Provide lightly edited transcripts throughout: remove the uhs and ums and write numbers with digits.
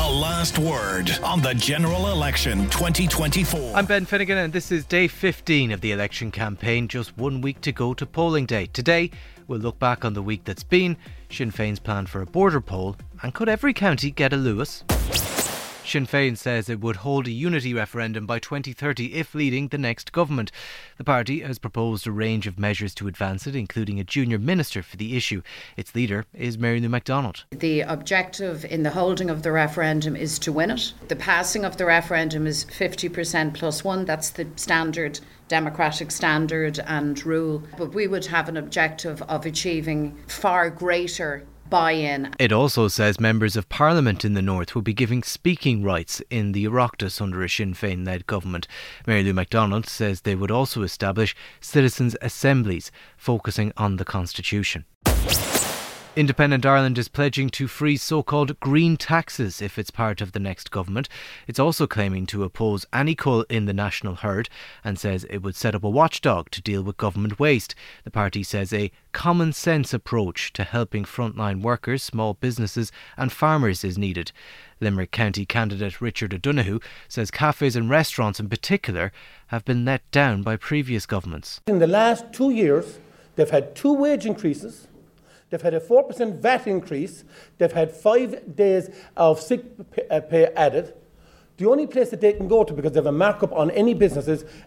last word on the general election 2024. I'm Ben Finnegan and this is day 15 of the election campaign. Just 1 week to go to polling day. Today, we'll look back on the week that's been, Sinn Féin's plan for a border poll, and could every county get a Lewis? Sinn Féin says it would hold a unity referendum by 2030 if leading the next government. The party has proposed a range of measures to advance it, including a junior minister for the issue. Its leader is Mary Lou McDonald. The objective in the holding of the referendum is to win it. The passing of the referendum is 50% plus one. That's the standard democratic standard and rule. But we would have an objective of achieving far greater buy-in. It also says members of Parliament in the North will be given speaking rights in the Oireachtas under a Sinn Féin-led government. Mary Lou McDonald says they would also establish citizens' assemblies focusing on the Constitution. Independent Ireland is pledging to freeze so-called green taxes if it's part of the next government. It's also claiming to oppose any cull in the national herd and says it would set up a watchdog to deal with government waste. The party says a common sense approach to helping frontline workers, small businesses and farmers is needed. Limerick County candidate Richard O'Donoghue says cafes and restaurants in particular have been let down by previous governments. In the last 2 years, they've had 2 wage increases. They've had a 4% VAT increase. They've had 5 days of sick pay added. The only place that they can go to, because they have a markup on any business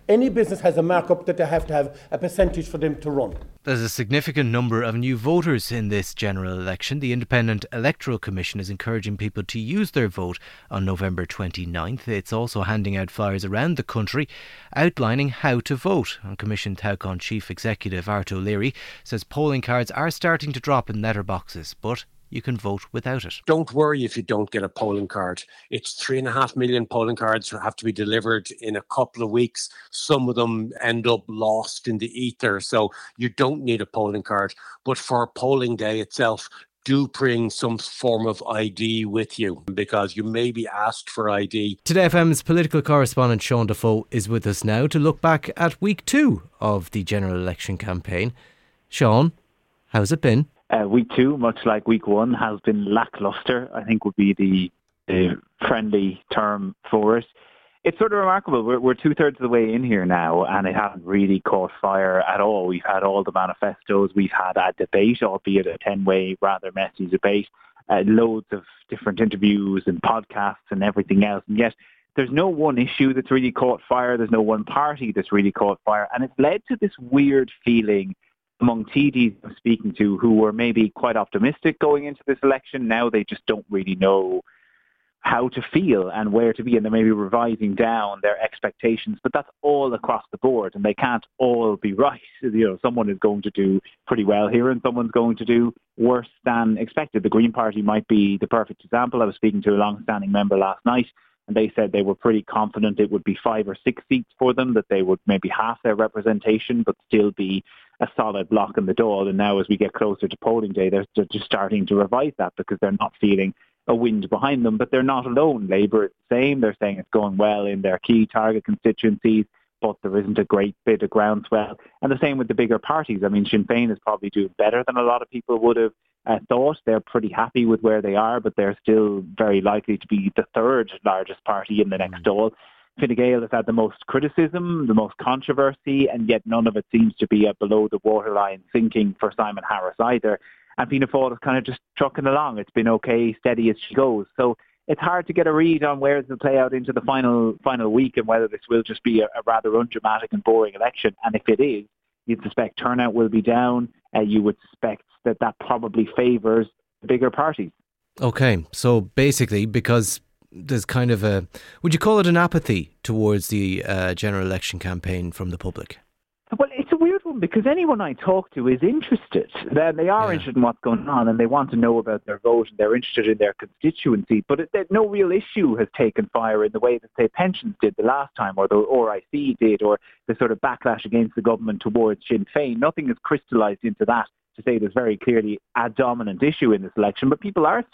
has a markup that they have to have a percentage for them to run. There's a significant number of new voters in this general election. The Independent Electoral Commission is encouraging people to use their vote on November 29th. It's also handing out flyers around the country outlining how to vote. And Commission Taucon Chief Executive Art O'Leary says polling cards are starting to drop in letterboxes, but you can vote without it. Don't worry if you don't get a polling card. It's 3.5 million polling cards have to be delivered in a couple of weeks. Some of them end up lost in the ether, so you don't need a polling card. But for polling day itself, do bring some form of ID with you, because you may be asked for ID. Today FM's political correspondent Sean Defoe is with us now to look back at week 2 of the general election campaign. Sean, how's it been? Week 2, much like week 1, has been lacklustre, I think would be the friendly term for it. It's sort of remarkable. We're 2/3 of the way in here now, and it hasn't really caught fire at all. We've had all the manifestos. We've had a debate, albeit a 10-way, rather messy debate, loads of different interviews and podcasts and everything else. And yet there's no one issue that's really caught fire. There's no one party that's really caught fire. And it's led to this weird feeling among TDs I'm speaking to who were maybe quite optimistic going into this election. Now they just don't really know how to feel and where to be, and they're maybe revising down their expectations. But that's all across the board, and they can't all be right. You know, someone is going to do pretty well here and someone's going to do worse than expected. The Green Party might be the perfect example. I was speaking to a long-standing member last night, and they said they were pretty confident it would be 5 or 6 seats for them, that they would maybe half their representation but still be a solid block in the Dáil. And now as we get closer to polling day, they're just starting to revise that because they're not feeling a wind behind them. But they're not alone. Labour is the same. They're saying it's going well in their key target constituencies, but there isn't a great bit of groundswell. And the same with the bigger parties. I mean, Sinn Féin is probably doing better than a lot of people would have thought. They're pretty happy with where they are, but they're still very likely to be the 3rd largest party in the next Dáil. Fine Gael has had the most criticism, the most controversy, and yet none of it seems to be a below the waterline thinking for Simon Harris either. And Fianna Fáil is kind of just trucking along. It's been okay, steady as she goes. So it's hard to get a read on where it will play out into the final week and whether this will just be a rather undramatic and boring election. And if it is, you'd suspect turnout will be down. You would suspect that probably favours the bigger parties. Okay, so basically, because there's kind of would you call it an apathy towards the general election campaign from the public? Well, it's a weird one because anyone I talk to is interested. They are interested in what's going on and they want to know about their vote and they're interested in their constituency. But no real issue has taken fire in the way that, say, pensions did the last time, or the RIC did, or the sort of backlash against the government towards Sinn Féin. Nothing has crystallised into that to say there's very clearly a dominant issue in this election. But people are still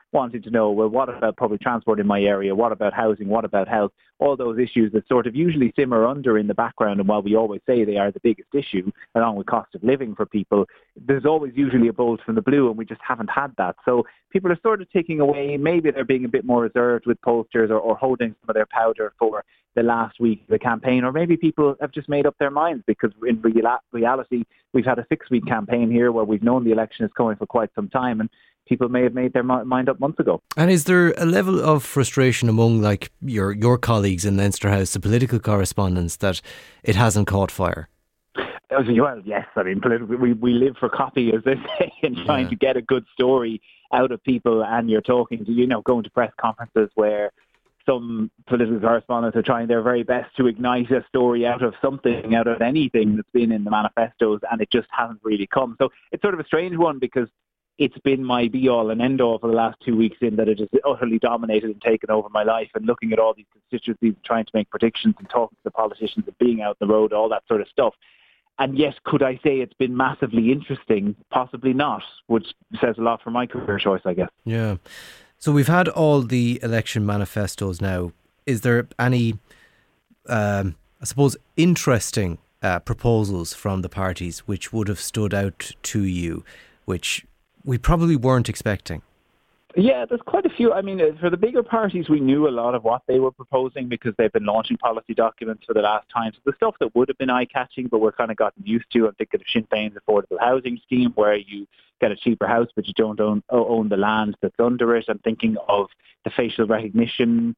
wanting to know, well, what about public transport in my area? What about housing? What about health? All those issues that sort of usually simmer under in the background, and while we always say they are the biggest issue, along with cost of living for people, there's always usually a bolt from the blue, and we just haven't had that. So people are sort of taking away, maybe they're being a bit more reserved with posters or holding some of their powder for the last week of the campaign, or maybe people have just made up their minds, because in reality, we've had a 6-week campaign here where we've known the election is coming for quite some time, and people may have made their mind up months ago. And is there a level of frustration among like your colleagues in Leinster House, the political correspondents, that it hasn't caught fire? Well, yes. I mean, we live for copy, as they say, and trying to get a good story out of people. And you're talking to, going to press conferences where some political correspondents are trying their very best to ignite a story out of something, out of anything that's been in the manifestos, and it just hasn't really come. So it's sort of a strange one, because it's been my be-all and end-all for the last 2 weeks, in that it has utterly dominated and taken over my life, and looking at all these constituencies, trying to make predictions and talking to the politicians and being out on the road, all that sort of stuff. And yet, could I say it's been massively interesting? Possibly not, which says a lot for my career choice, I guess. Yeah. So we've had all the election manifestos now. Is there any, I suppose, interesting proposals from the parties which would have stood out to you, which we probably weren't expecting? Yeah, there's quite a few. I mean, for the bigger parties, we knew a lot of what they were proposing because they've been launching policy documents for the last time. So the stuff that would have been eye-catching, but we're kind of gotten used to, I'm thinking of Sinn Féin's affordable housing scheme, where you get a cheaper house, but you don't own the land that's under it. I'm thinking of the facial recognition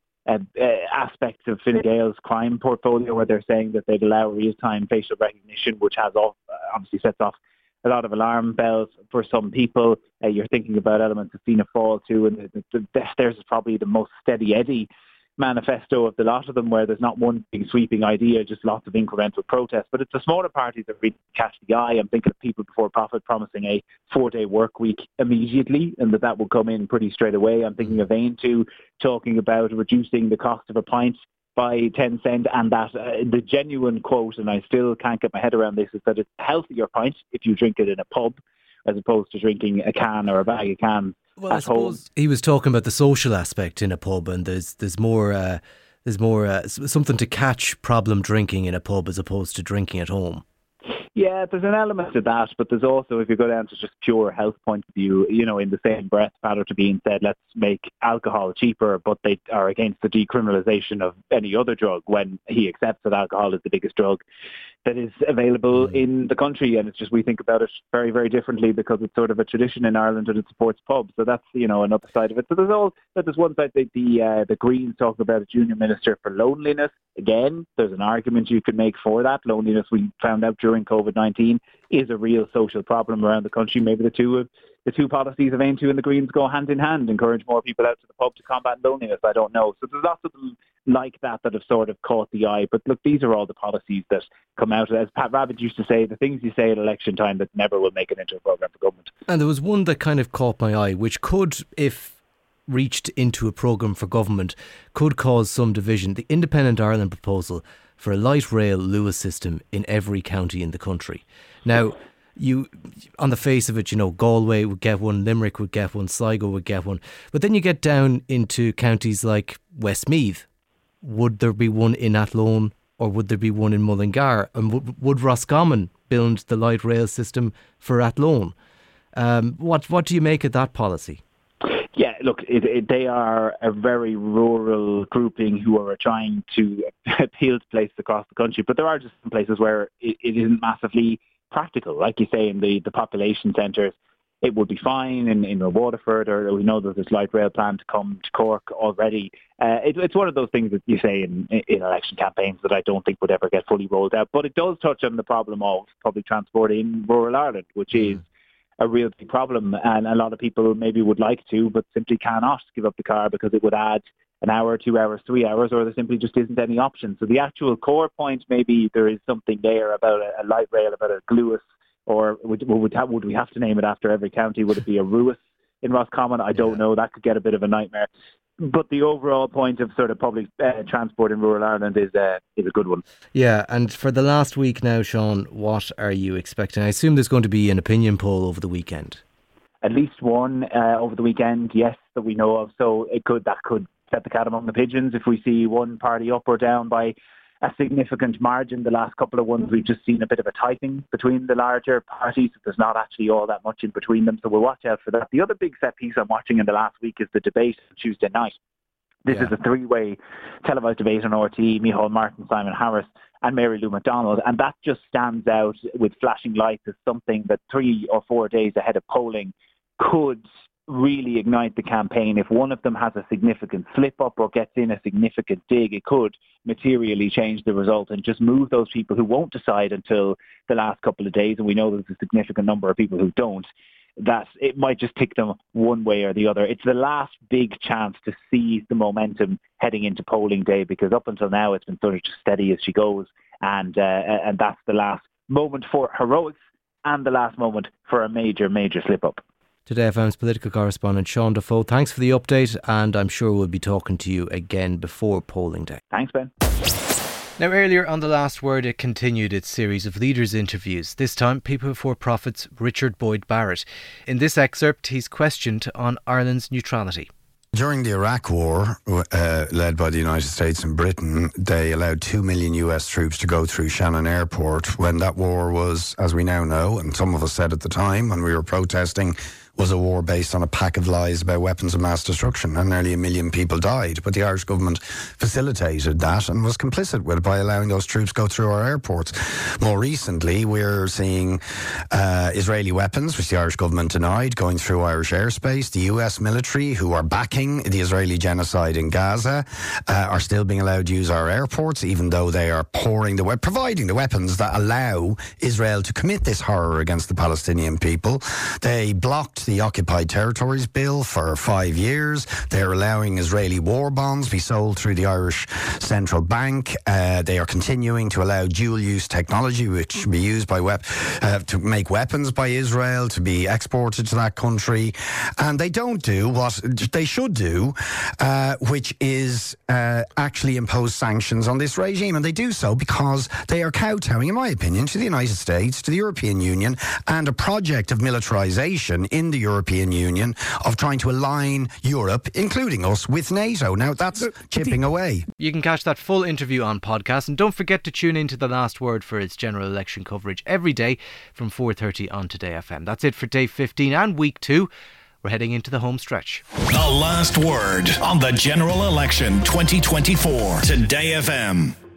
aspects of Fine Gael's crime portfolio, where they're saying that they'd allow real-time facial recognition, which has obviously sets off a lot of alarm bells for some people. You're thinking about elements of Fianna Fáil too, and theirs is probably the most steady Eddie manifesto of the lot of them, where there's not one big sweeping idea, just lots of incremental protests. But it's the smaller parties that really catch the eye. I'm thinking of People Before Profit promising a 4-day work week immediately, and that will come in pretty straight away. I'm thinking of Aon too, talking about reducing the cost of a pint by 10 cents, and that the genuine quote, and I still can't get my head around this, is that it's a healthier pint if you drink it in a pub as opposed to drinking a can or a bag of cans. Well, I suppose he was talking about the social aspect in a pub, and there's more something to catch problem drinking in a pub as opposed to drinking at home. Yeah, there's an element to that, but there's also, if you go down to just pure health point of view, in the same breath, Patrick Tabine said, let's make alcohol cheaper, but they are against the decriminalisation of any other drug, when he accepts that alcohol is the biggest drug that is available in the country. And it's just, we think about it very, very differently because it's sort of a tradition in Ireland and it supports pubs. So that's, another side of it. So there's one side, the Greens talk about a junior minister for loneliness. Again, there's an argument you could make for that. Loneliness, we found out during COVID-19, is a real social problem around the country. Maybe the two policies of Aon and the Greens go hand in hand, encourage more people out to the pub to combat loneliness. I don't know. So there's lots of them like that have sort of caught the eye. But look, these are all the policies that come out. As Pat Rabbitte used to say, the things you say at election time that never will make it into a programme for government. And there was one that kind of caught my eye, which could, if reached into a programme for government, could cause some division. The Independent Ireland proposal for a light rail Luas system in every county in the country. Now, you, on the face of it, Galway would get one, Limerick would get one, Sligo would get one. But then you get down into counties like Westmeath. Would there be one in Athlone, or would there be one in Mullingar? And would Roscommon build the light rail system for Athlone? What do you make of that policy? Yeah, look, they are a very rural grouping who are trying to appeal to places across the country. But there are just some places where it isn't massively practical. Like you say, in the population centres, it would be fine in Waterford, or we know there's this light rail plan to come to Cork already. It's one of those things that you say in election campaigns that I don't think would ever get fully rolled out. But it does touch on the problem of public transport in rural Ireland, which is a real big problem, and a lot of people maybe would like to, but simply cannot give up the car because it would add an hour, 2 hours, 3 hours, or there simply just isn't any option. So the actual core point, maybe there is something there about a light rail, about a Gluas, or would we have to name it after every county? Would it be a Ruas in Roscommon? I don't know. That could get a bit of a nightmare. But the overall point of sort of public transport in rural Ireland is a good one. Yeah, and for the last week now, Sean, what are you expecting? I assume there's going to be an opinion poll over the weekend. at least one over the weekend, yes, that we know of. So that could set the cat among the pigeons if we see one party up or down by a significant margin. The last couple of ones, we've just seen a bit of a tightening between the larger parties. There's not actually all that much in between them, so we'll watch out for that. The other big set piece I'm watching in the last week is the debate on Tuesday night. This is a three-way televised debate on RTE, Micheál Martin, Simon Harris and Mary Lou McDonald, and that just stands out with flashing lights as something that 3 or 4 days ahead of polling could really ignite the campaign. If one of them has a significant slip-up or gets in a significant dig, it could materially change the result and just move those people who won't decide until the last couple of days, and we know there's a significant number of people who don't, that it might just tick them one way or the other. It's the last big chance to seize the momentum heading into polling day, because up until now it's been sort of just steady as she goes, and that's the last moment for heroics and the last moment for a major slip-up. Today FM's political correspondent Sean Defoe, thanks for the update, and I'm sure we'll be talking to you again before polling day. Thanks, Ben. Now, earlier on The Last Word, it continued its series of leaders' interviews, this time People Before Profit's Richard Boyd Barrett. In this excerpt, he's questioned on Ireland's neutrality. During the Iraq War, led by the United States and Britain, they allowed 2 million US troops to go through Shannon Airport when that war was, as we now know, and some of us said at the time when we were protesting, was a war based on a pack of lies about weapons of mass destruction, and nearly 1 million people died. But the Irish government facilitated that and was complicit with it by allowing those troops go through our airports. More recently, we're seeing Israeli weapons, which the Irish government denied, going through Irish airspace. The US military, who are backing the Israeli genocide in Gaza, are still being allowed to use our airports, even though they are providing the weapons that allow Israel to commit this horror against the Palestinian people. They blocked the Occupied Territories Bill for 5 years. They're allowing Israeli war bonds be sold through the Irish Central Bank. They are continuing to allow dual-use technology, which can be used by to make weapons by Israel, to be exported to that country. And they don't do what they should do, which is actually impose sanctions on this regime. And they do so because they are kowtowing, in my opinion, to the United States, to the European Union, and a project of militarisation in the European Union of trying to align Europe, including us, with NATO. Now, that's chipping away. You can catch that full interview on podcast, and don't forget to tune into The Last Word for its general election coverage every day from 4:30 on Today FM. That's it for day 15 and week 2. We're heading into the home stretch. The Last Word on the general election 2024. Today FM.